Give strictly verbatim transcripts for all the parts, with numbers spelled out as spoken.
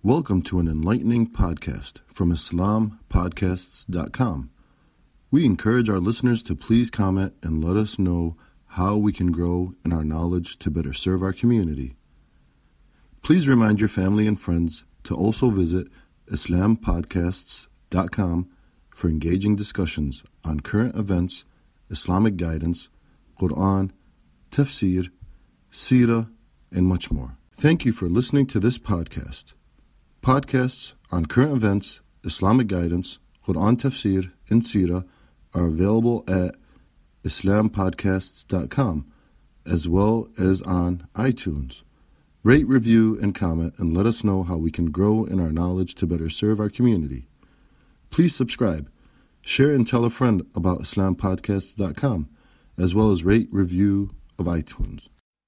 Welcome to an enlightening podcast from Islam Podcasts dot com. We encourage our listeners to please comment and let us know how we can grow in our knowledge to better serve our community. Please remind your family and friends to also visit Islam Podcasts dot com for engaging discussions on current events, Islamic guidance, Quran, tafsir, seerah, and much more. Thank you for listening to this podcast. Podcasts on current events, Islamic guidance, Quran tafsir, and seerah are available at Islam Podcasts dot com as well as on iTunes. Rate, review, and comment and let us know how we can grow in our knowledge to better serve our community. Please subscribe, share, and tell a friend about Islam Podcasts dot com as well as rate, review of iTunes.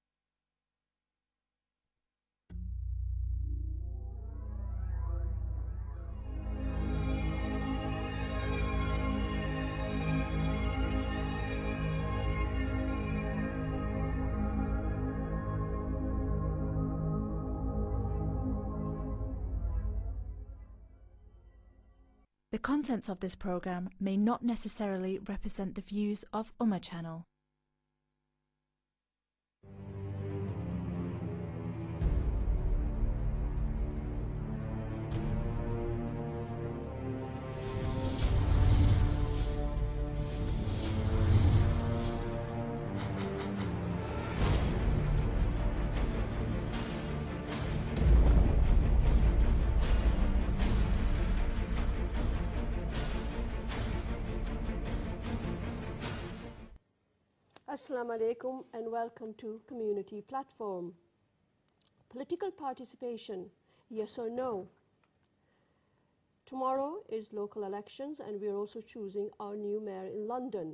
The contents of this program may not necessarily represent the views of Ummah Channel. Assalamu alaikum and welcome to Community Platform. Political participation, yes or no? Tomorrow is local elections and we are also choosing our new mayor in London.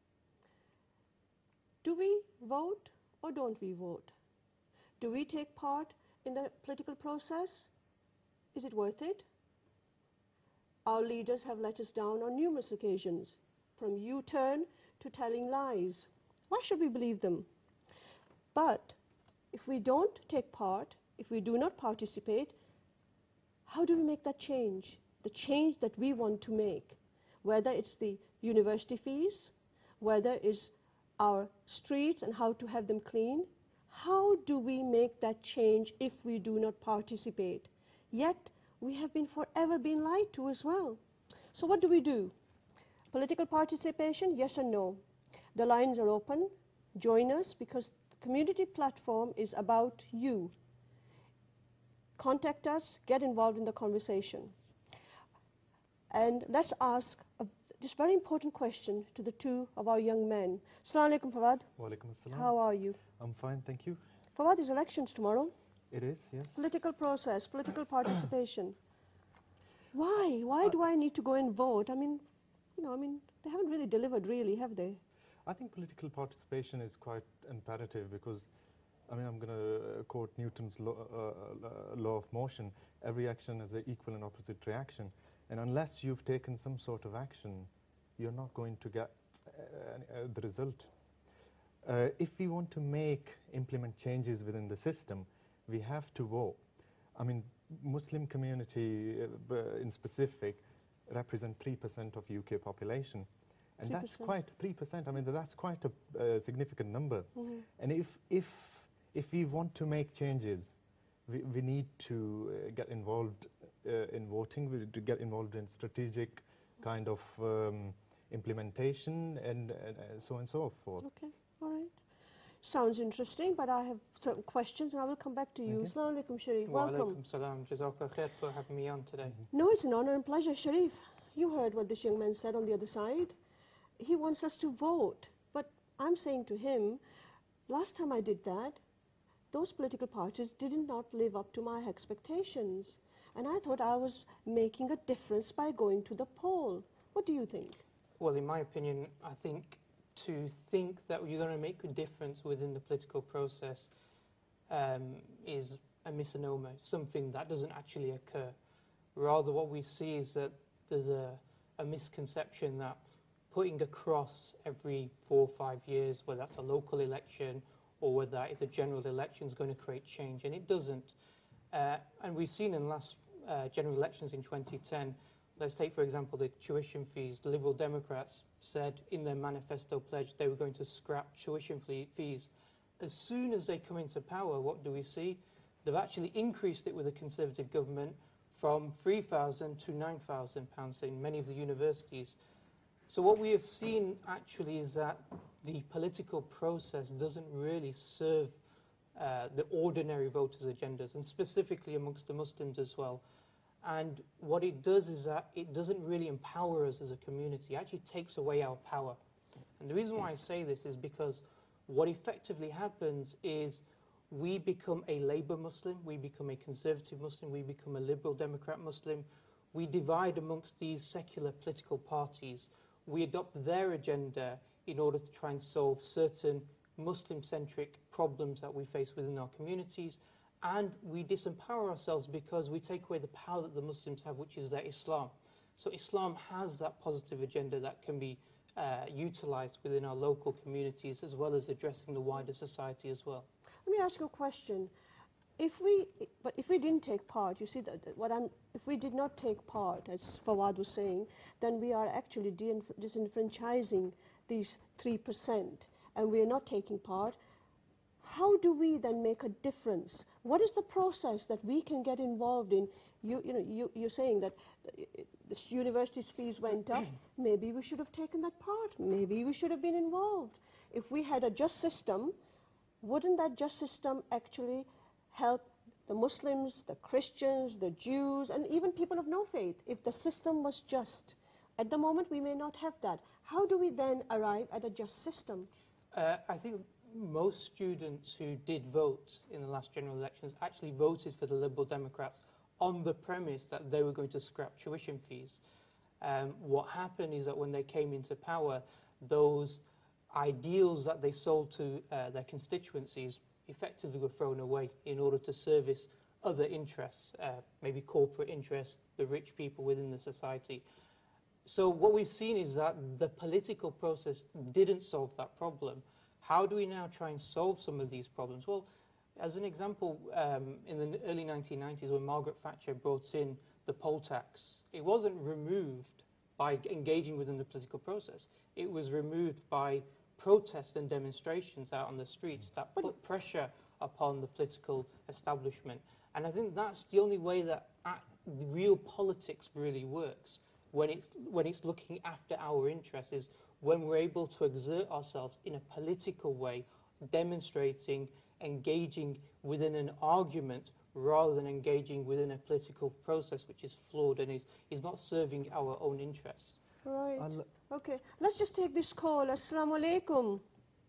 Do we vote or don't we vote? Do we take part in the political process? Is it worth it? Our leaders have let us down on numerous occasions, from U-turn to telling lies. Why should we believe them? But if we don't take part, if we do not participate, how do we make that change? The change that we want to make, whether it's the university fees, whether it's our streets and how to have them clean, how do we make that change if we do not participate? Yet we have been forever been lied to as well. So what do we do? Political participation, yes or no? The lines are open. Join us because the community platform is about you. Contact us, get involved in the conversation. And let's ask a, this very important question to the two of our young men. Assalamu alaikum, Fawad. Wa alaikum assalam. How are you? I'm fine, thank you. Fawad, there's elections tomorrow. It is, yes. Political process, political participation. Why? Why do I need to go and vote? I mean, you know, I mean, they haven't really delivered, really, have they? I think political participation is quite imperative because, I mean, I'm going to quote Newton's law, uh, law of motion. Every action has an equal and opposite reaction. And unless you've taken some sort of action, you're not going to get uh, uh, the result. Uh, if we want to make, implement changes within the system, we have to vote. I mean, Muslim community uh, in specific represent three percent of U K population. And three percent. That's quite three percent. I mean, that's quite a uh, significant number. Mm-hmm. And if if if we want to make changes, we, we need to uh, get involved uh, in voting. We need to get involved in strategic kind of um, implementation and, and uh, so on and so forth. Okay, all right. Sounds interesting, but I have certain questions and I will come back to you. Okay. Assalamu alaikum, Sharif. Wa Welcome. alaikum salam. Jazakallah khair for having me on today. No, it's an honor and pleasure. Sharif, you heard what this young man said on the other side. He wants us to vote, but I'm saying to him, last time I did that, those political parties did not live up to my expectations. And I thought I was making a difference by going to the poll. What do you think? Well, in my opinion, I think to think that you're going to make a difference within the political process um, is a misnomer, something that doesn't actually occur. Rather, what we see is that there's a, a misconception that putting across every four or five years, whether that's a local election or whether that is a general election, is going to create change, and it doesn't. Uh, and we've seen in the last uh, general elections in twenty ten, let's take, for example, the tuition fees. The Liberal Democrats said in their manifesto pledge they were going to scrap tuition fees. As soon as they come into power, what do we see? They've actually increased it with a Conservative government from three thousand to nine thousand pounds in many of the universities. So what we have seen actually is that the political process doesn't really serve uh, the ordinary voters' agendas, and specifically amongst the Muslims as well. And what it does is that it doesn't really empower us as a community. It actually takes away our power. And the reason why I say this is because what effectively happens is we become a Labour Muslim, we become a Conservative Muslim, we become a Liberal Democrat Muslim. We divide amongst these secular political parties. We adopt their agenda in order to try and solve certain Muslim-centric problems that we face within our communities. And we disempower ourselves because we take away the power that the Muslims have, which is their Islam. So Islam has that positive agenda that can be uh, utilised within our local communities, as well as addressing the wider society as well. Let me ask you a question. If we, but if we didn't take part, you see that that what I'm, if we did not take part, as Fawad was saying, then we are actually disenfranchising these three percent, and we are not taking part. How do we then make a difference? What is the process that we can get involved in? You, you know, you, you're saying that the university's fees went up. Maybe we should have taken that part. Maybe we should have been involved. If we had a just system, wouldn't that just system actually help the Muslims, the Christians, the Jews, and even people of no faith, if the system was just? At the moment, we may not have that. How do we then arrive at a just system? Uh, I think most students who did vote in the last general elections actually voted for the Liberal Democrats on the premise that they were going to scrap tuition fees. Um, what happened is that when they came into power, those ideals that they sold to uh, their constituencies effectively were thrown away in order to service other interests, uh, maybe corporate interests, the rich people within the society. So what we've seen is that the political process didn't solve that problem. How do we now try and solve some of these problems? Well, as an example, um, in the early nineteen nineties, when Margaret Thatcher brought in the poll tax, it wasn't removed by engaging within the political process. It was removed by protest and demonstrations out on the streets that put pressure upon the political establishment. And I think that's the only way that real politics really works, when it's, when it's looking after our interests, is when we're able to exert ourselves in a political way, demonstrating, engaging within an argument rather than engaging within a political process which is flawed and is, is not serving our own interests. Right. Okay. Let's just take this call. Assalamu alaikum.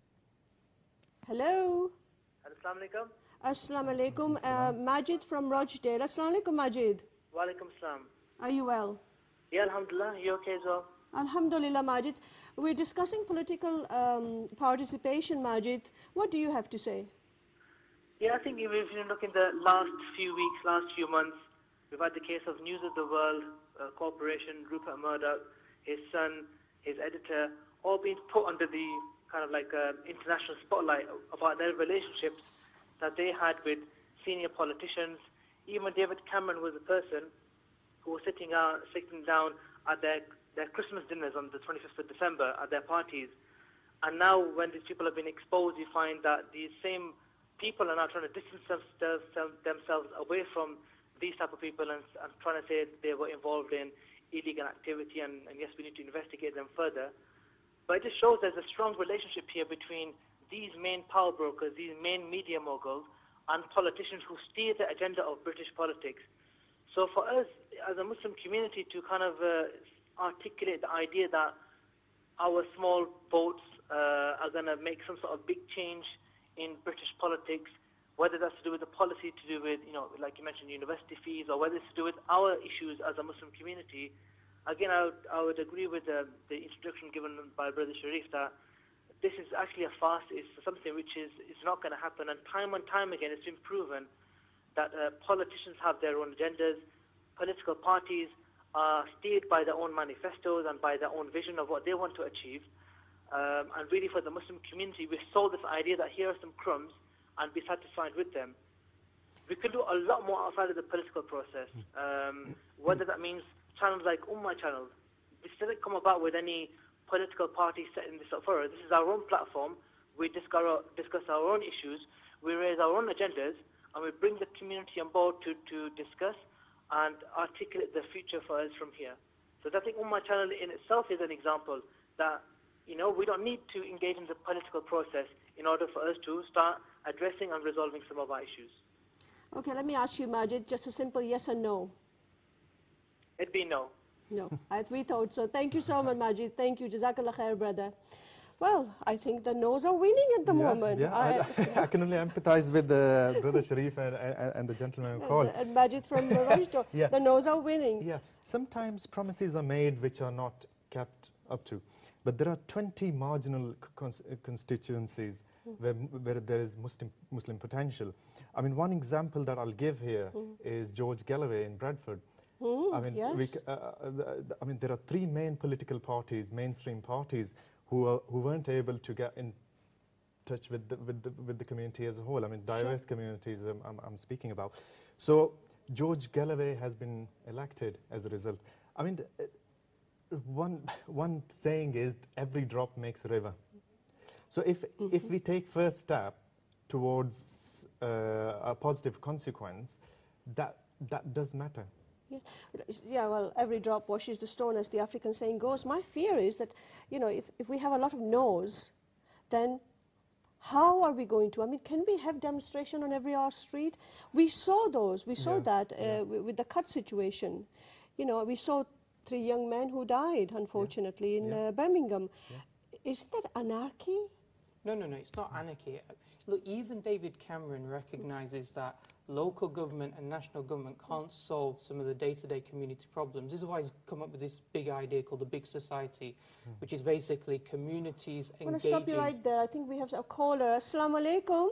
Hello. Assalamu alaikum. Assalamu alaikum. Uh, Majid from Rochdale. Assalamu alaikum, Majid. Wa alaikum salam. Are you well? Yeah, alhamdulillah. You okay as well? Alhamdulillah, Majid. We're discussing political um, participation, Majid. What do you have to say? Yeah, I think if you look in the last few weeks, last few months, we've had the case of News of the World uh, Corporation, Rupert Murdoch, his son, his editor, all being put under the kind of like uh, international spotlight about their relationships that they had with senior politicians. Even David Cameron was a person who was sitting out, sitting down at their their Christmas dinners on the twenty-fifth of December at their parties. And now when these people have been exposed, you find that these same people are now trying to distance themselves, themselves away from these type of people and, and trying to say they were involved in illegal activity and, and yes, we need to investigate them further. But it just shows there's a strong relationship here between these main power brokers, these main media moguls, and politicians who steer the agenda of British politics. So for us, as a Muslim community, to kind of uh, articulate the idea that our small votes uh, are going to make some sort of big change in British politics, whether that's to do with the policy, to do with, you know, like you mentioned, university fees, or whether it's to do with our issues as a Muslim community. Again, I would, I would agree with the, the introduction given by Brother Sharif that this is actually a farce. It's something which is, is not going to happen. And time and time again, it's been proven that uh, politicians have their own agendas, political parties are steered by their own manifestos and by their own vision of what they want to achieve. Um, and really for the Muslim community, we sold this idea that here are some crumbs and be satisfied with them. We could do a lot more outside of the political process, um, whether that means channels like Ummah Channel. This doesn't come about with any political party setting this up for us. This is our own platform. We discuss our, discuss our own issues, we raise our own agendas, and we bring the community on board to, to discuss and articulate the future for us from here. So I think Ummah Channel in itself is an example that, you know, we don't need to engage in the political process in order for us to start addressing and resolving some of our issues. Okay, let me ask you, Majid, just a simple yes or no. It'd be no. No, I, we thought so. Thank you so much, Majid. Thank you. Jazakallah khair, brother. Well, I think the no's are winning at the yeah, moment. Yeah, I, I, I can only empathize with the brother Sharif and, and, and the gentleman who called. And Majid from Rajto. Yeah. The no's are winning. Yeah, sometimes promises are made which are not kept up to. But there are twenty marginal cons constituencies mm. where, where there is Muslim, Muslim potential. I mean, one example that I'll give here mm. is George Galloway in Bradford. Mm, I mean, yes. we, uh, uh, I mean, there are three main political parties, mainstream parties, who are, who weren't able to get in touch with the, with the, with the community as a whole. I mean, diverse sure. communities I'm, I'm, I'm speaking about. So George Galloway has been elected as a result. I mean, one one saying is every drop makes a river. So if mm-hmm. if we take first step towards uh, a positive consequence, that that does matter. Yeah. yeah, well, every drop washes the stone, as the African saying goes. My fear is that, you know, if, if we have a lot of no's, then how are we going to? I mean, can we have demonstration on every our street? We saw those. We saw yeah. that uh, yeah. with the cut situation. You know, we saw three young men who died, unfortunately, yeah. in yeah. Uh, Birmingham. Yeah. Isn't that anarchy? No, no, no, it's not anarchy. Look, even David Cameron recognises that local government and national government can't solve some of the day-to-day community problems. This is why he's come up with this big idea called the Big Society, mm. which is basically communities engaging... I'm going to stop you right there. I think we have a caller. Assalamu alaikum.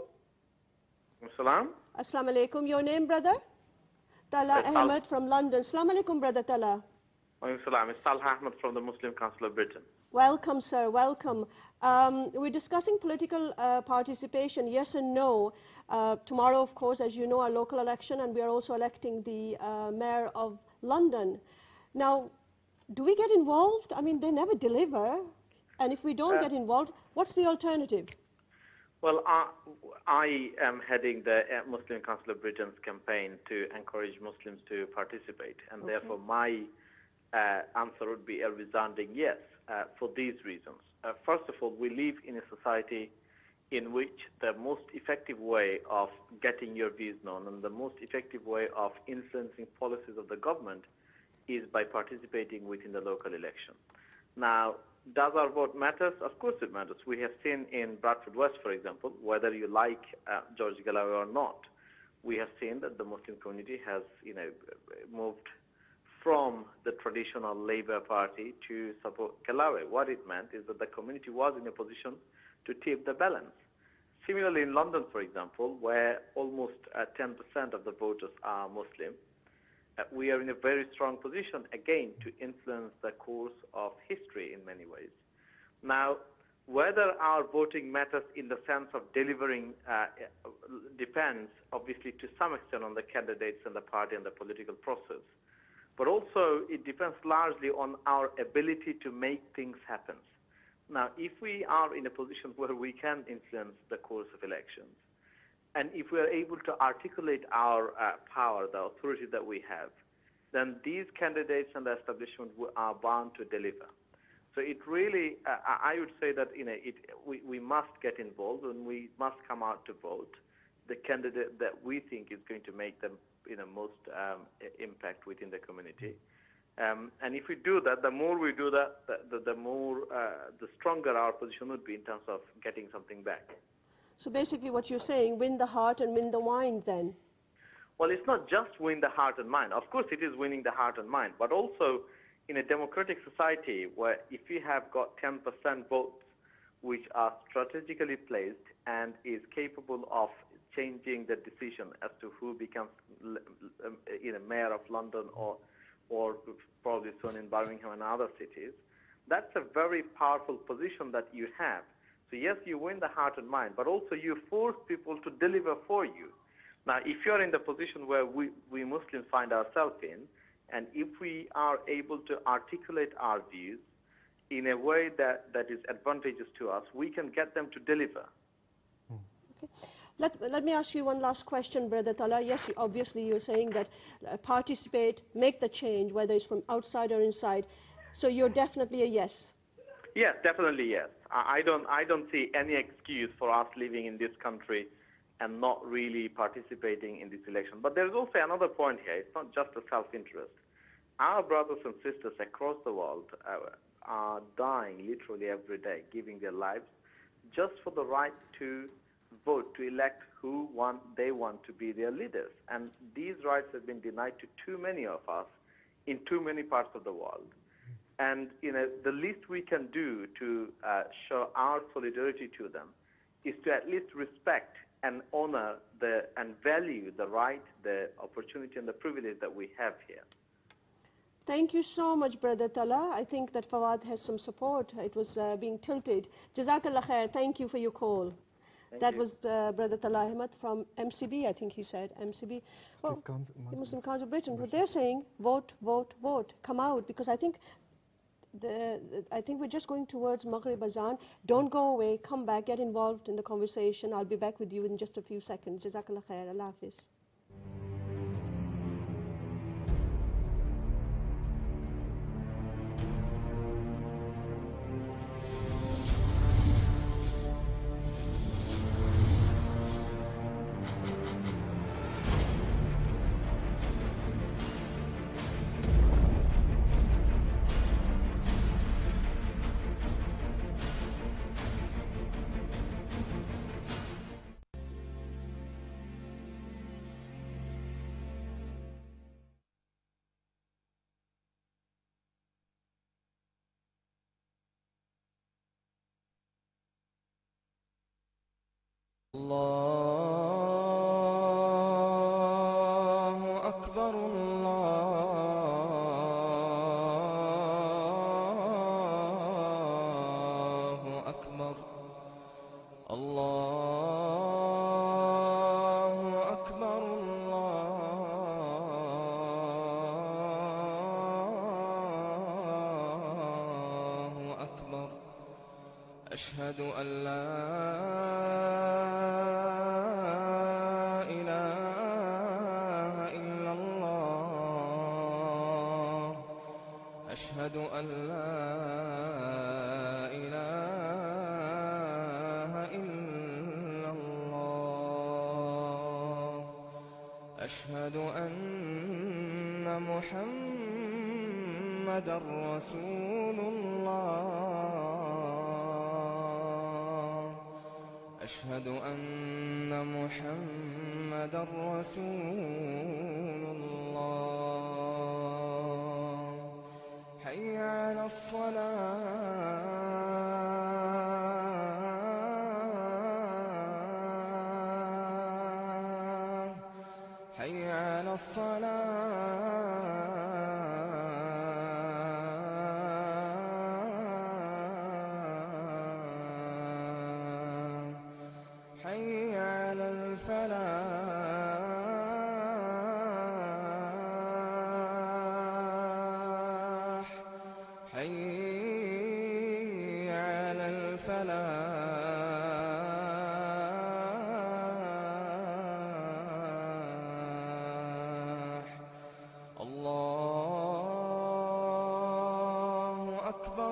Assalam. Assalamu alaikum. Your name, brother? Tala it's Ahmed from London. Assalamu alaikum, brother Tala. Assalam. It's Talha Ahmed from the Muslim Council of Britain. Welcome, sir. Welcome. Um, we're discussing political uh, participation, yes and no. Uh, tomorrow, of course, as you know, our local election, and we are also electing the uh, mayor of London. Now, do we get involved? I mean, they never deliver. And if we don't uh, get involved, what's the alternative? Well, uh, I am heading the uh, Muslim Council of Britain's campaign to encourage Muslims to participate. And okay. therefore, my uh, answer would be a resounding yes. Uh, for these reasons. Uh, first of all, we live in a society in which the most effective way of getting your views known and the most effective way of influencing policies of the government is by participating within the local election. Now, does our vote matter? Of course it matters. We have seen in Bradford West, for example, whether you like uh, George Galloway or not, we have seen that the Muslim community has, you know, moved from the traditional Labour Party to support Galloway. What it meant is that the community was in a position to tip the balance. Similarly, in London, for example, where almost uh, ten percent of the voters are Muslim, uh, we are in a very strong position, again, to influence the course of history in many ways. Now, whether our voting matters in the sense of delivering uh, depends, obviously, to some extent on the candidates and the party and the political process. But also, it depends largely on our ability to make things happen. Now, if we are in a position where we can influence the course of elections, and if we are able to articulate our uh, power, the authority that we have, then these candidates and the establishment are bound to deliver. So it really, uh, I would say that you know, it, we, we must get involved and we must come out to vote the candidate that we think is going to make them you know, most um, impact within the community. Um, and if we do that, the more we do that, the, the, the more, uh, the stronger our position would be in terms of getting something back. So basically what you're saying, win the heart and win the mind then? Well, it's not just win the heart and mind. Of course, it is winning the heart and mind, but also in a democratic society where if you have got ten percent votes which are strategically placed and is capable of changing the decision as to who becomes you know, mayor of London or, or probably soon in Birmingham and other cities, that's a very powerful position that you have. So yes, you win the heart and mind, but also you force people to deliver for you. Now, if you're in the position where we, we Muslims find ourselves in, and if we are able to articulate our views in a way that, that is advantageous to us, we can get them to deliver. Okay. Let, let me ask you one last question, Brother Talha. Yes, obviously you're saying that uh, participate, make the change, whether it's from outside or inside. So you're definitely a yes. Yes, definitely yes. I, I don't I don't see any excuse for us living in this country and not really participating in this election. But there's also another point here. It's not just a self-interest. Our brothers and sisters across the world uh, are dying literally every day, giving their lives just for the right to vote, to elect who want, they want to be their leaders. And these rights have been denied to too many of us in too many parts of the world. And you know, the least we can do to uh, show our solidarity to them is to at least respect and honor the, and value the right, the opportunity, and the privilege that we have here. Thank you so much, Brother Talha. I think that Fawad has some support. It was uh, being tilted. Jazakallah khair. Thank you for your call. Thank that you. was uh, Brother Talha Ahmed from M C B, I think he said, M C B. Well, Council- the Muslim Council of Britain. But they're saying, vote, vote, vote, come out, because I think The, I think we're just going towards Maghrib Azan. Don't go away. Come back. Get involved in the conversation. I'll be back with you in just a few seconds. Jazakallah khair. Allah Hafiz. الله أكبر الله أكبر الله أكبر الله أكبر أشهد أن لا أشهد أن لا إله إلا الله أشهد أن محمدًا رسول الله أشهد أن محمدًا رسول الله حي على الصلاة حي على الصلاة حي على الفلاح حي على الفلاح الله أكبر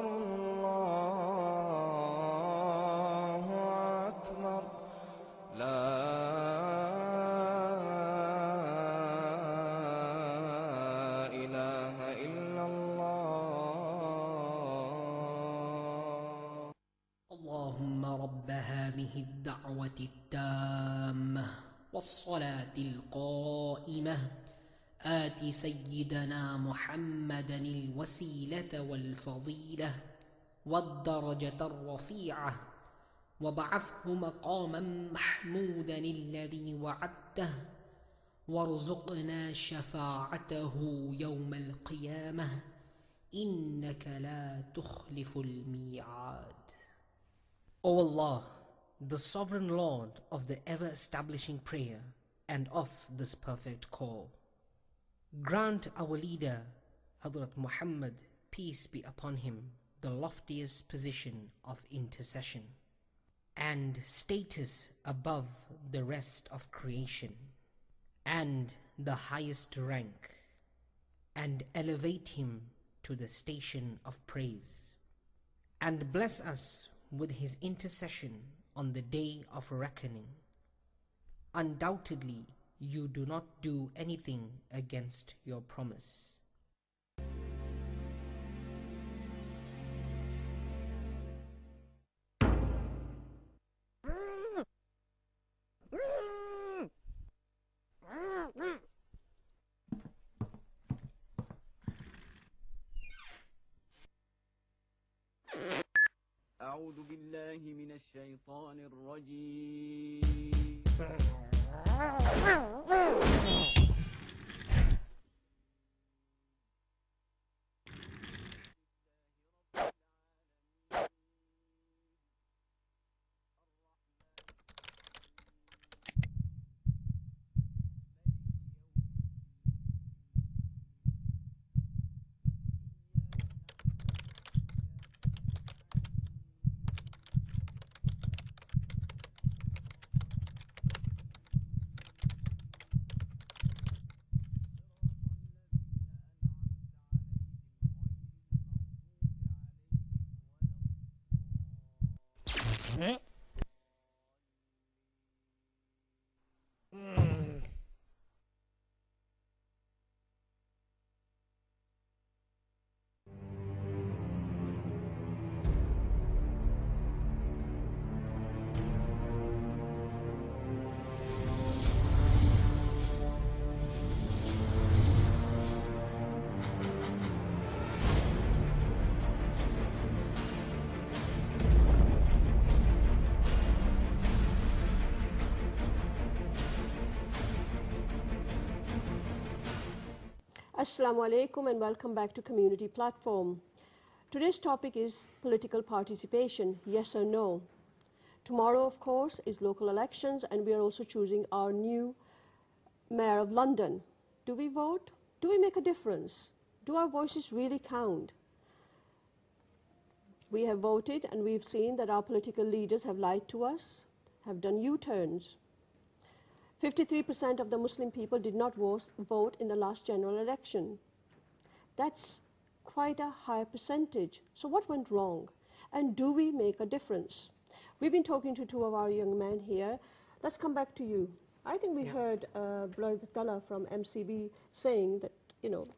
الله أكبر لا إله إلا الله اللهم رب هذه الدعوة التامة والصلاة القائمة آت سيدنا محمدا الوسيلة والفضيلة والدرجة الرفيعة وابعثه مقاما محمودا الذي وعدته وارزقنا شفاعته يوم القيامة إنك لا تخلف الميعاد. O Allah, the Sovereign Lord of the ever-establishing prayer, and of this perfect call. Grant our leader, Hazrat Muhammad, peace be upon him, the loftiest position of intercession and status above the rest of creation, and the highest rank, and elevate him to the station of praise, and bless us with his intercession on the day of reckoning. Undoubtedly, you do not do anything against your promise. أعوذ بالله من الشيطان الرجيم. Assalamu alaikum and welcome back to Community Platform. Today's topic is political participation, yes or no. Tomorrow, of course, is local elections and we are also choosing our new Mayor of London. Do we vote? Do we make a difference? Do our voices really count? We have voted and we've seen that our political leaders have lied to us, have done U-turns. fifty-three percent of the Muslim people did not vote in the last general election. That's quite a high percentage. So what went wrong? And do we make a difference? We've been talking to two of our young men here. Let's come back to you. I think we yeah. heard uh, Brother Tala from M C B saying that, you know,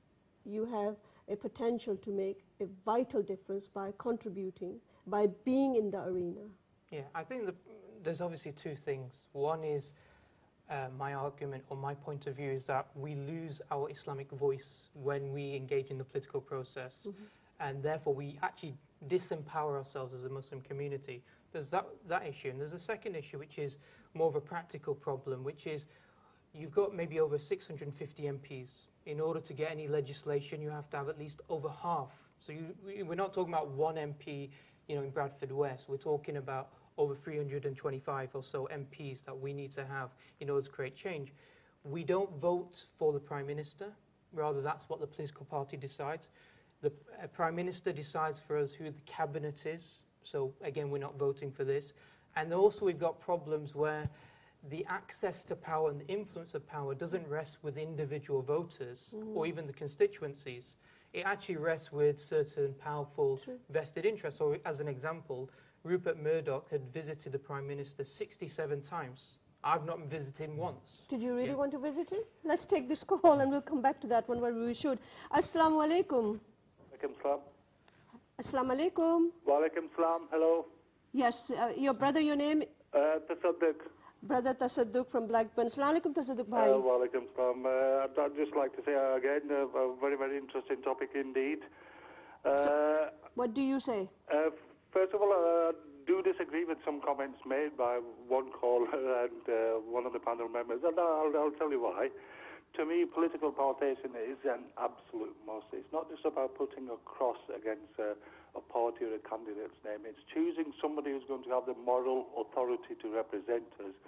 you have a potential to make a vital difference by contributing, by being in the arena. Yeah, I think the, there's obviously two things. One is Uh, my argument or my point of view is that we lose our Islamic voice when we engage in the political process, mm-hmm. and therefore we actually disempower ourselves as a Muslim community. There's that, that issue, and there's a second issue which is more of a practical problem, which is you've got maybe over six hundred fifty M Ps. In order to get any legislation, you have to have at least over half. So you, we're not talking about one M P, you know, in Bradford West. We're talking about over three hundred twenty-five or so M Ps that we need to have in order to create change. We don't vote for the Prime Minister, rather that's what the political party decides. The uh, Prime Minister decides for us who the cabinet is, so again we're not voting for this. And also we've got problems where the access to power and the influence of power doesn't rest with individual voters mm. or even the constituencies. It actually rests with certain powerful True. vested interests. So as an example, Rupert Murdoch had visited the Prime Minister sixty-seven times. I've not visited him once. Did you really yeah. want to visit him? Let's take this call and we'll come back to that one where we should. Assalamu alaikum. Alaikum salam. Assalamu alaikum. Wa alaikum salam. Hello. Yes, uh, your brother, your name? Uh, Tasadduq. Brother Tasadduq from Blackburn. Assalamu alaikum, Tasadduq bhai. Uh, wa alaikum salam. Uh, I'd, I'd just like to say uh, again, uh, a very, very interesting topic indeed. Uh, so, what do you say? Uh, First of all, I uh, do disagree with some comments made by one caller and uh, one of the panel members, and I'll, I'll tell you why. To me, political participation is an absolute must. It's not just about putting a cross against uh, a party or a candidate's name. It's choosing somebody who's going to have the moral authority to represent us.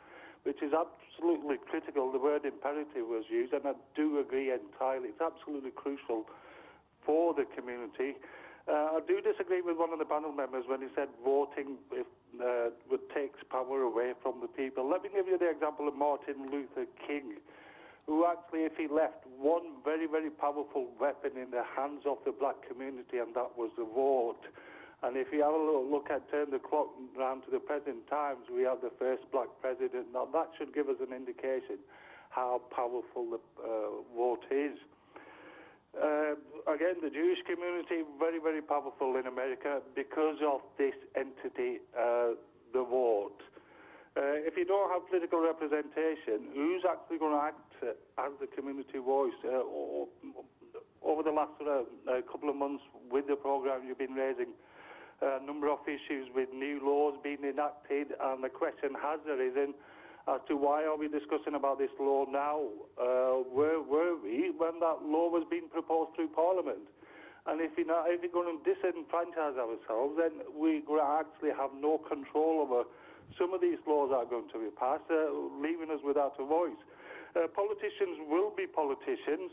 which is absolutely critical. The word imperative was used, and I do agree entirely. It's absolutely crucial for the community. Uh, I do disagree with one of the panel members when he said voting if, uh, would takes power away from the people. Let me give you the example of Martin Luther King, who actually, if he left one very, very powerful weapon in the hands of the black community, and that was the vote. And if you have a little look at, turn the clock round to the present times, we have the first black president. Now, that should give us an indication how powerful the uh, vote is. Uh, again, the Jewish community, very, very powerful in America because of this entity, uh, the vote. Uh, if you don't have political representation, who's actually going to act uh, as the community voice? Uh, over the last uh, uh, couple of months with the program, you've been raising a number of issues with new laws being enacted, and the question has arisen as to why are we discussing about this law now? Uh, where were we when that law was being proposed through Parliament? And if, you know, if we're going to disenfranchise ourselves, then we're going to actually have no control over some of these laws that are going to be passed, uh, leaving us without a voice. Uh, politicians will be politicians.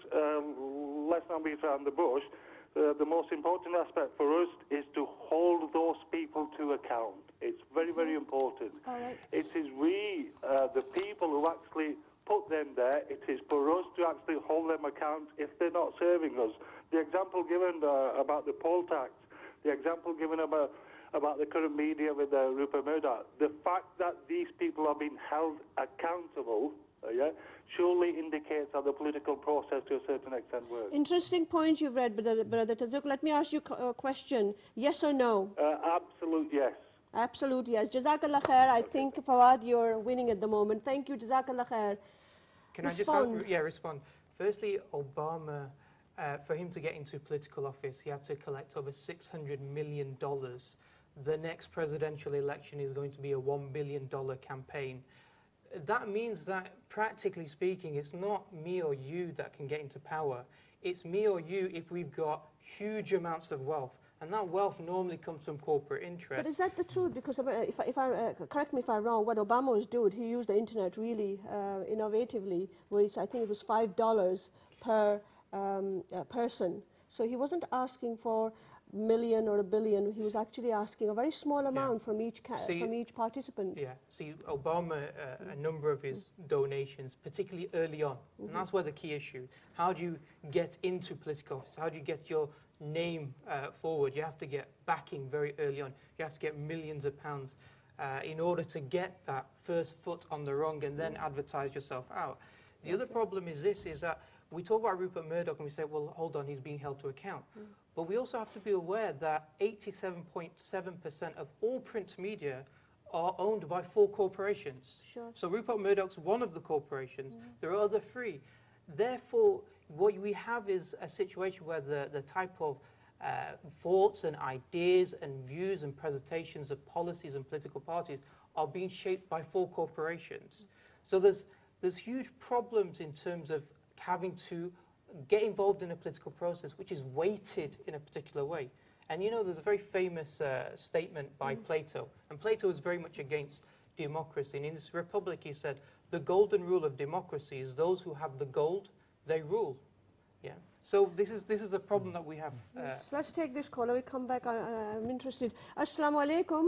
Um, let's not beat around the bush. Uh, the most important aspect for us is to hold those people to account. It's very, very important. All right. It is we, uh, the people who actually put them there, it is for us to actually hold them account if they're not serving us. The example given uh, about the poll tax, the example given about, about the current media with uh, Rupert Murdoch, the fact that these people are being held accountable, uh, yeah, surely indicates that the political process to a certain extent works. Interesting point you've read, Brother, Brother Tazuk. Let me ask you a question. Yes or no? Uh, absolute yes. Absolute yes. Jazakallah khair. I think, Fawad, you're winning at the moment. Thank you. Jazakallah khair. Can respond. I just have, yeah, respond? Firstly, Obama, uh, for him to get into political office, he had to collect over six hundred million dollars. The next presidential election is going to be a one billion dollars campaign. That means that, practically speaking, it's not me or you that can get into power. It's me or you if we've got huge amounts of wealth. And that wealth normally comes from corporate interests. But is that the truth? Because uh, if, I- if I, uh, correct me if I'm wrong, what Obama was doing, he used the internet really uh, innovatively, where it's, I think it was five dollars per um, uh, person. So he wasn't asking for million or a billion. He was actually asking a very small amount yeah. from each ca see, from each participant. Yeah. See, Obama, uh, a number of his donations, particularly early on, mm-hmm. and that's where the key issue. How do you get into political office? How do you get your name uh, forward? You have to get backing very early on. You have to get millions of pounds uh, in order to get that first foot on the rung and then advertise yourself out. The okay. other problem is this: is that we talk about Rupert Murdoch and we say, well, hold on, he's being held to account. Mm. But we also have to be aware that eighty-seven point seven percent of all print media are owned by four corporations. Sure. So Rupert Murdoch's one of the corporations. Mm. There are other three. Therefore, what we have is a situation where the, the type of uh, thoughts and ideas and views and presentations of policies and political parties are being shaped by four corporations. Mm. So there's, there's huge problems in terms of having to get involved in a political process which is weighted in a particular way. And you know, there's a very famous uh, statement by mm. Plato, and Plato is very much against democracy. And in this Republic, he said, the golden rule of democracy is those who have the gold, they rule. Yeah. So this is this is the problem that we have. Uh, yes. Let's take this caller. We come back. I, I'm interested. Assalamu alaikum.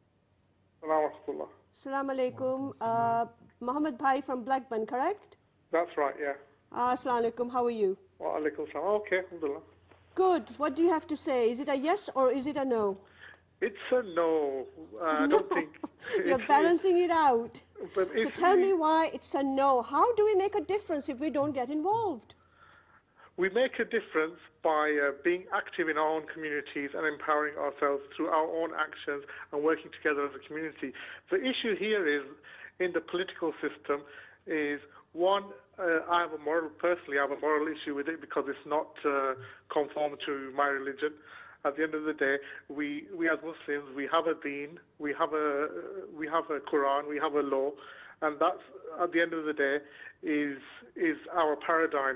Assalamu alaikum. Uh, Mohammed Bhai from Blackburn, correct? That's right, yeah. Uh, Assalamu alaikum. How are you? Wa alaikum salam. Okay, alhamdulillah. Good. What do you have to say? Is it a yes or is it a no? It's a no. Uh, I no. don't think. You're balancing it out. But so tell me why it's a no. How do we make a difference if we don't get involved? We make a difference by uh, being active in our own communities and empowering ourselves through our own actions and working together as a community. The issue here is, in the political system, is one, uh, I have a moral, personally, I have a moral issue with it because it's not uh, conform to my religion. At the end of the day, we, we as Muslims, we have a deen, we have a, we have a Quran, we have a law, and that's, at the end of the day, is, is our paradigm.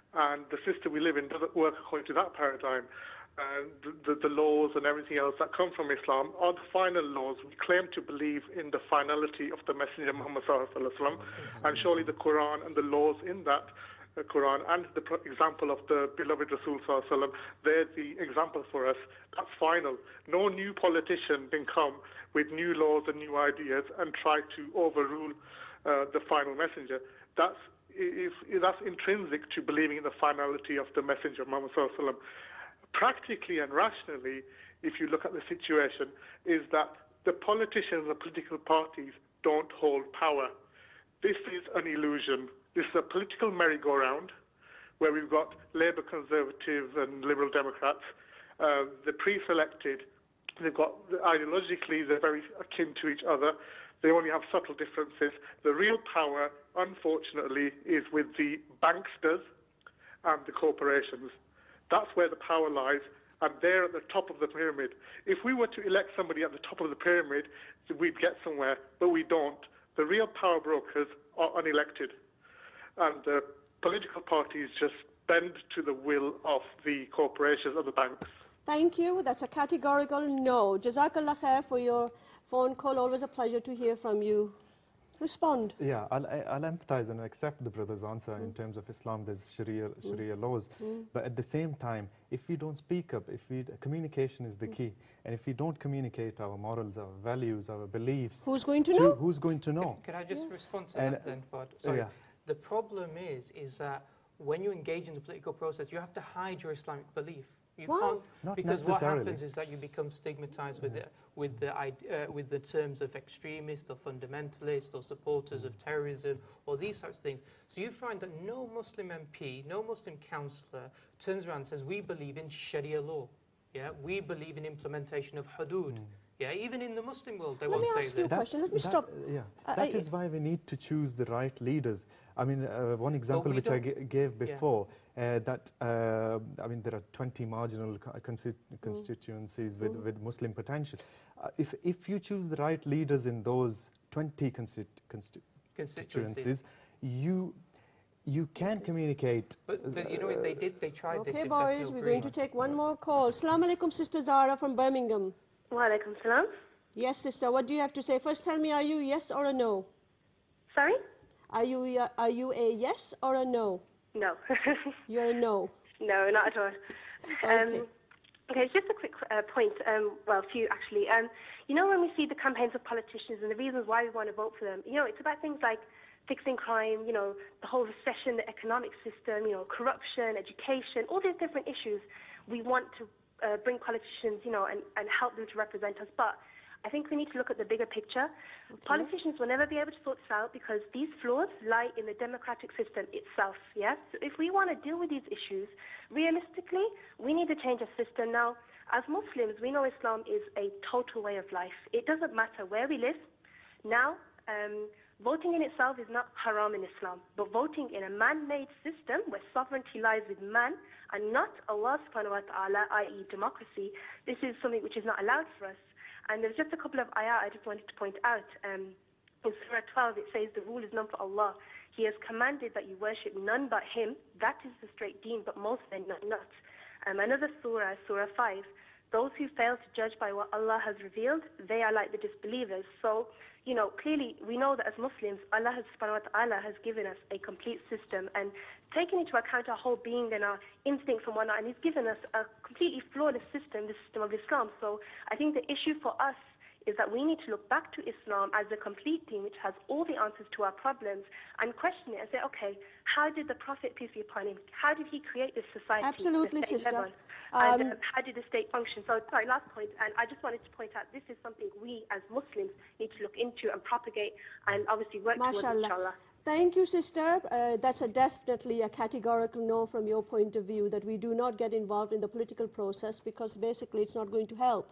and the system we live in doesn't work according to that paradigm. And the, the, the laws and everything else that come from Islam are the final laws. We claim to believe in the finality of the Messenger Muhammad sallallahu alaihi wasallam, and surely the Quran and the laws in that uh, Quran and the pro- example of the beloved Rasul sallallahu alaihi wasallam, they're the example for us. That's final. No new politician can come with new laws and new ideas and try to overrule uh, the final messenger. That's if, if that's intrinsic to believing in the finality of the Messenger Muhammad sallallahu alaihi wasallam. Practically and rationally, if you look at the situation, is that the politicians and the political parties don't hold power. This is an illusion. This is a political merry-go-round where we've got Labour, Conservative and Liberal Democrats. Uh, the pre-selected, they've got, ideologically, they're very akin to each other. They only have subtle differences. The real power, unfortunately, is with the banksters and the corporations. That's where the power lies, and they're at the top of the pyramid. If we were to elect somebody at the top of the pyramid, we'd get somewhere, but we don't. The real power brokers are unelected, and the political parties just bend to the will of the corporations and the banks. Thank you. That's a categorical no. Jazakallah khair for your phone call. Always a pleasure to hear from you. Respond. Yeah, I'll, I'll empathize and accept the brother's answer mm. in terms of Islam. There's Sharia, Sharia mm. laws, mm. but at the same time, if we don't speak up, if we communication is the mm. key, and if we don't communicate our morals, our values, our beliefs, who's going to, to know? Who's going to know? Can, can I just yeah. respond to and, that then, Fard? Sorry. Yeah. The problem is, is that when you engage in the political process, you have to hide your Islamic belief. You Why? can't, Not because what necessarily. happens is that you become stigmatized with the, with the uh, with the terms of extremist or fundamentalist or supporters mm. of terrorism or these types of things. So you find that no Muslim M P, no Muslim councillor turns around and says, we believe in Sharia law. Yeah, we believe in implementation of hudud. Mm. Yeah, even in the Muslim world, they Let won't me say ask you that. a question. Let me that, stop. Yeah, Uh, that I- is why we need to choose the right leaders. I mean, uh, one example we which I don't- g- gave before, uh, that, uh, I mean, there are twenty marginal co- consti- constituencies with, Mm. with Muslim potential. Uh, if, if you choose the right leaders in those twenty consti- consti- constituencies, you you can communicate. But, but you know, they did, they tried this Okay, in boys, Bethnal we're Green. going to take one more call. Assalamu alaikum, Sister Zara from Birmingham. Wa alaikum salam. Yes, sister, what do you have to say? First, tell me, are you yes or a no? Sorry? Are you uh, are you a yes or a no? No. You're a no. No, not at all. Okay. Um, okay, just a quick uh, point. Um, well, a few actually. Um, you know, when we see the campaigns of politicians and the reasons why we want to vote for them, you know, it's about things like fixing crime, you know, the whole recession, the economic system, you know, corruption, education, all these different issues. We want to uh, bring politicians, you know, and, and help them to represent us. But I think we need to look at the bigger picture. Okay. Politicians will never be able to sort this out because these flaws lie in the democratic system itself, yes? So if we want to deal with these issues, realistically, we need to change the system. Now, as Muslims, we know Islam is a total way of life. It doesn't matter where we live. Now, um, voting in itself is not haram in Islam, but voting in a man-made system where sovereignty lies with man and not Allah subhanahu wa ta'ala, that is democracy, this is something which is not allowed for us. And there's just a couple of ayat I just wanted to point out. Um, in Surah twelve, it says, the rule is none for Allah. He has commanded that you worship none but Him. That is the straight deen, but most men not. not. Um, another surah, Surah five, those who fail to judge by what Allah has revealed, they are like the disbelievers. So, you know, clearly we know that as Muslims, Allah subhanahu wa ta'ala has given us a complete system and taken into account our whole being and our instincts and whatnot, and He's given us a completely flawless system, the system of Islam. So I think the issue for us is that we need to look back to Islam as a complete deen which has all the answers to our problems and question it and say, okay, how did the Prophet, peace be upon him, how did he create this society? Absolutely, this sister. Level? Um, and uh, how did the state function? So, sorry, last point, and I just wanted to point out this is something we as Muslims need to look into and propagate and obviously work towards, inshallah. Thank you, sister. Uh, that's a definitely a categorical no from your point of view, that we do not get involved in the political process because basically it's not going to help.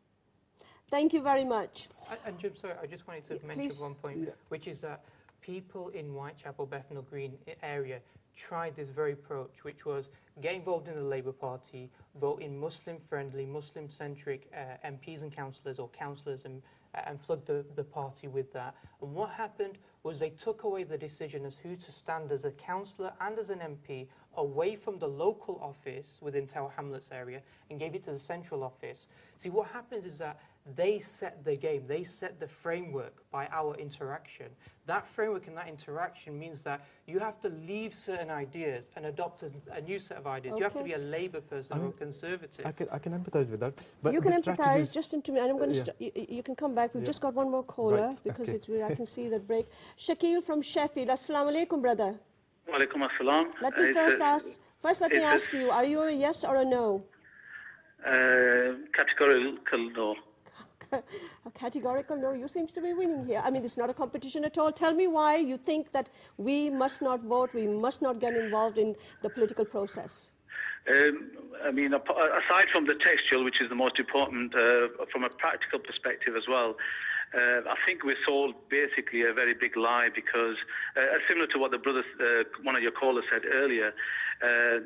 Thank you very much. And, and Jim, sorry, I just wanted to Yeah, mention please. one point, yeah. which is that people in Whitechapel, Bethnal Green area tried this very approach, which was get involved in the Labour Party, vote in Muslim-friendly, Muslim-centric uh, M Ps and councillors or councillors and, uh, and flood the, the party with that. And what happened was they took away the decision as who to stand as a councillor and as an M P away from the local office within Tower Hamlets area and gave it to the central office. See, what happens is that they set the game, they set the framework by our interaction. That framework and that interaction means that you have to leave certain ideas and adopt a, a new set of ideas. Okay. You have to be a Labour person I or mean, a Conservative. I can, I can empathise with that. But you can the empathise strategies- just into me, and I'm going to. Uh, yeah. St- you, you can come back. We've Yeah. just got one more caller Right, because okay. it's weird. I can see that break. Shakil from Sheffield. Assalamu alaikum, brother. Walaikum assalam. Let me It's first a- ask. First, let me it's a- ask you: are you a yes or a no? Uh, categorical no. A categorical no. You seems to be winning here. I mean, it's not a competition at all. Tell me why you think that we must not vote. We must not get involved in the political process. Um, I mean, ap- aside from the textual, which is the most important, uh, from a practical perspective as well, uh, I think we're sold basically a very big lie because, uh, similar to what the brother, uh, one of your callers said earlier, uh,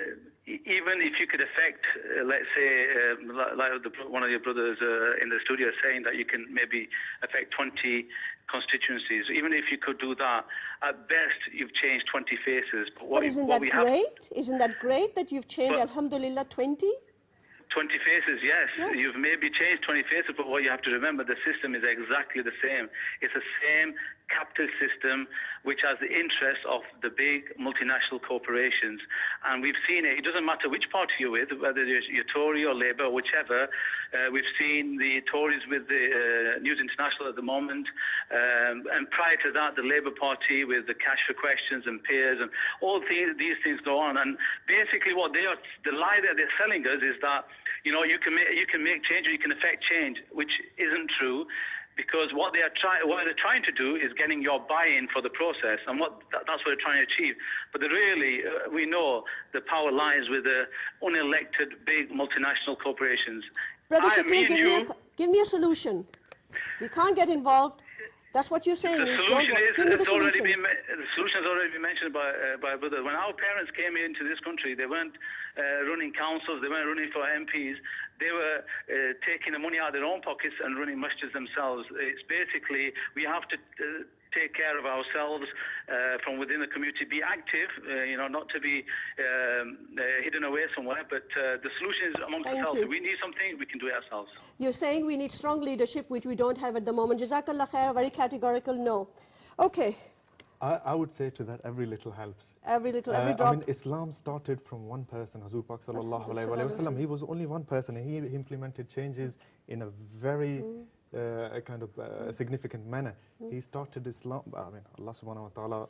even if you could affect, uh, let's say, uh, like the, one of your brothers uh, in the studio saying that you can maybe affect twenty constituencies, even if you could do that, at best you've changed twenty faces. But, what, But isn't what that we have, great? Isn't that great that you've changed, But- alhamdulillah, twenty? twenty faces, yes. Yes. You've maybe changed twenty faces, but what you have to remember, the system is exactly the same. It's the same capitalist system which has the interests of the big multinational corporations. And we've seen it. It doesn't matter which party you're with, whether you're, you're Tory or Labour or whichever. Uh, we've seen the Tories with the uh, News International at the moment. Um, and prior to that, the Labour Party with the cash for questions and peers and all these, these things go on. And basically what they are, the lie that they're selling us is that, you know, you can make, you can make change or you can affect change, which isn't true. Because what they are trying, what they're trying to do is getting your buy-in for the process, and what that, that's what they're trying to achieve. But the really, uh, we know the power lies with the unelected big multinational corporations. Brother I, Shakil, me give, and me you, a, give me a solution. We can't get involved. That's what you're saying. the is don't solution vote. is Give me the it's already solution. been me- the solution has already been mentioned by uh, by brother. When our parents came into this country, they weren't uh, running councils, they weren't running for M Ps. They were uh, taking the money out of their own pockets and running masjids themselves. It's basically, we have to uh, take care of ourselves uh, from within the community, be active, uh, you know, not to be um, uh, hidden away somewhere, but uh, the solution is amongst Thank ourselves. you. If we need something, we can do it ourselves. You're saying we need strong leadership, which we don't have at the moment. Jazakallah khair, very categorical no. Okay, I, I would say to that, every little helps. every little, every Uh, drop. I mean, Islam started from one person, Hazur Pak sallallahu alayhi wa sallam. He was only one person, and he implemented changes in a very uh, kind of uh, significant manner. Mm. He started Islam. I mean, Allah subhanahu wa ta'ala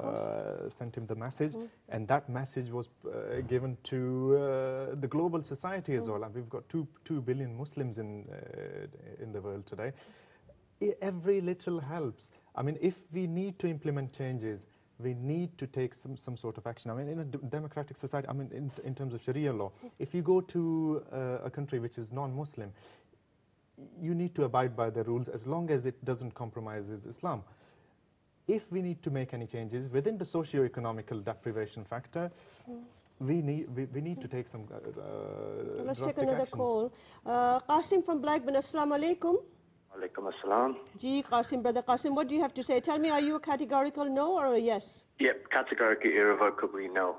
uh, sent him the message, and that message was uh, given to uh, the global society as well. And we've got two two billion Muslims in uh, in the world today. I- Every little helps. I mean, if we need to implement changes, we need to take some, some sort of action. I mean, in a d- democratic society, I mean, in, in terms of Sharia law, if you go to uh, a country which is non-Muslim, you need to abide by the rules as long as it doesn't compromise Islam. If we need to make any changes within the socio-economical deprivation factor, we need we, we need to take some uh, uh, Let's drastic take another actions. call. Uh, Qasim from Blackburn, assalamu alaikum. Alaikum assalam. Gee, Qasim, brother Qasim, what do you have to say? Tell me, are you a categorical no or a yes? Yep, categorically, irrevocably no.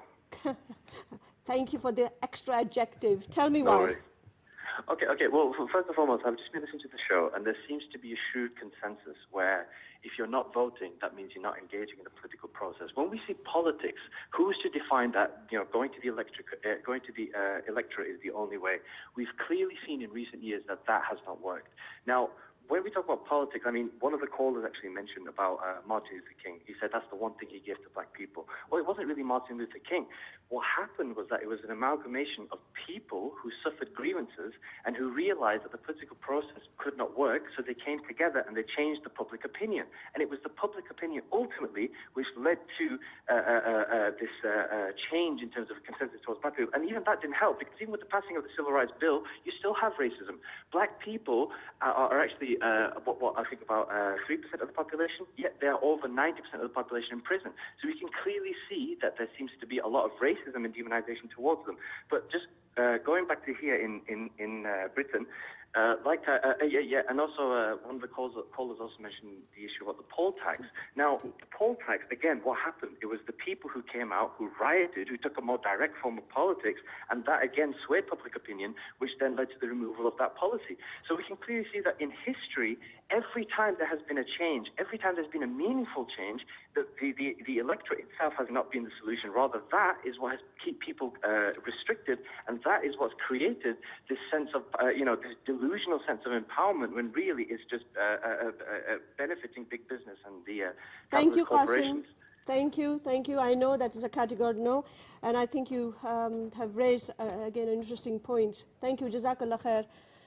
Thank you for the extra adjective. Tell me No why. worries. Okay, okay. Well, f- first and foremost, I've just been listening to the show, and there seems to be a shrewd consensus where if you're not voting, that means you're not engaging in the political process. When we see politics, who's to define that? You know, going to the electric, uh, going to the uh, electorate is the only way. We've clearly seen in recent years that that has not worked. Now, when we talk about politics, I mean, one of the callers actually mentioned about uh, Martin Luther King. He said that's the one thing he gave to black people. Well, it wasn't really Martin Luther King. What happened was that it was an amalgamation of people who suffered grievances and who realized that the political process could not work, so they came together and they changed the public opinion. And it was the public opinion ultimately which led to uh, uh, uh, this uh, uh, change in terms of consensus towards black people. And even that didn't help, because even with the passing of the Civil Rights Bill, you still have racism. Black people are, are actually, uh, what, what I think about uh, three percent of the population, yet there are over ninety percent of the population in prison. So we can clearly see that there seems to be a lot of racism and demonization towards them. But just uh, going back to here in, in, in uh, Britain, Uh, like, uh, uh, yeah, yeah, and also uh, one of the callers, callers also mentioned the issue about the poll tax. Now, the poll tax, again, what happened? It was the people who came out, who rioted, who took a more direct form of politics, and that, again, swayed public opinion, which then led to the removal of that policy. So we can clearly see that in history, every time there has been a change, every time there's been a meaningful change, the, the, the, the electorate itself has not been the solution. Rather, that is what has kept people uh, restricted, and that is what's created this sense of, uh, you know, this delusional sense of empowerment when really it's just uh, uh, uh, uh, benefiting big business and the uh, Thank you, corporations. Qasim. Thank you, thank you. I know that is a categorical no, and I think you um, have raised, uh, again, interesting points. Thank you, Jazakallah khair.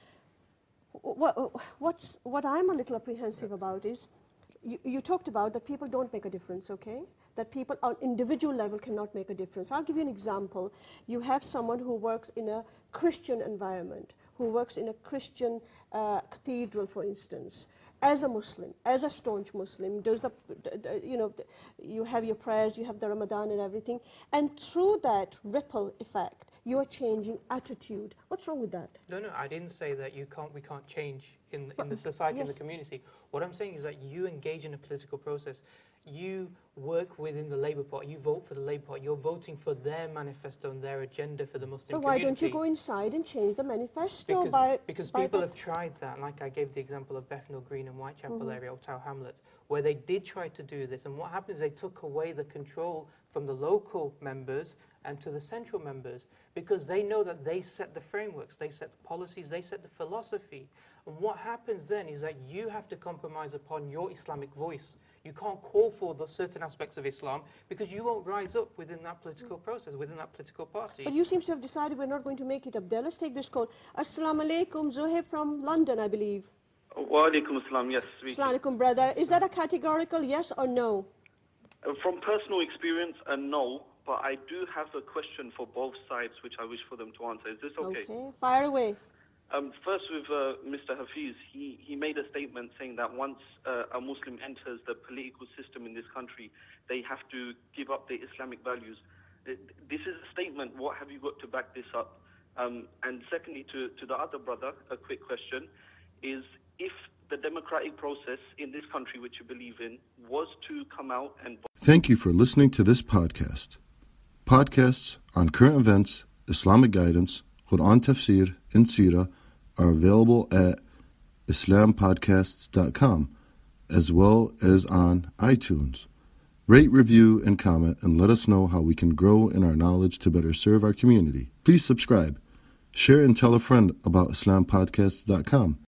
What, what's, what I'm a little apprehensive about is, you, you talked about that people don't make a difference, okay? That people on individual level cannot make a difference. I'll give you an example. You have someone who works in a Christian environment, who works in a Christian uh, cathedral, for instance, as a Muslim, as a staunch Muslim, does the, you know, you have your prayers, you have the Ramadan and everything, and through that ripple effect, you are changing attitude. What's wrong with that? No, no, I didn't say that you can't. We can't change in in the society, yes. in the community. What I'm saying is that you engage in a political process. You work within the Labour Party. You vote for the Labour Party. You're voting for their manifesto and their agenda for the Muslim but why community. Don't you go inside and change the manifesto? Because, by, because by people that? have tried that. Like I gave the example of Bethnal Green and Whitechapel Mm-hmm. area, or Tower Hamlets, where they did try to do this. And what happened is they took away the control from the local members and to the central members, because they know that they set the frameworks, they set the policies, they set the philosophy. And what happens then is that you have to compromise upon your Islamic voice. You can't call for the certain aspects of Islam because you won't rise up within that political process, within that political party. But you seem to have decided we're not going to make it up there. Let's take this call. Assalamu alaikum, Zohaib from London, I believe. Wa alaikum assalam, yes. Assalamu alaikum, brother. Is that a categorical yes or no? Uh, from personal experience, uh, no. But I do have a question for both sides, which I wish for them to answer. Is this okay? Okay, fire away. Um, first, with uh, Mister Hafiz, he, he made a statement saying that once uh, a Muslim enters the political system in this country, they have to give up their Islamic values. This is a statement. What have you got to back this up? Um, and secondly, to, to the other brother, a quick question, is if the democratic process in this country, which you believe in, was to come out and... Thank you for listening to this podcast. Podcasts on current events, Islamic guidance, Quran tafsir, and seerah are available at islam podcasts dot com as well as on iTunes. Rate, review, and comment, and let us know how we can grow in our knowledge to better serve our community. Please subscribe, share, and tell a friend about islam podcasts dot com.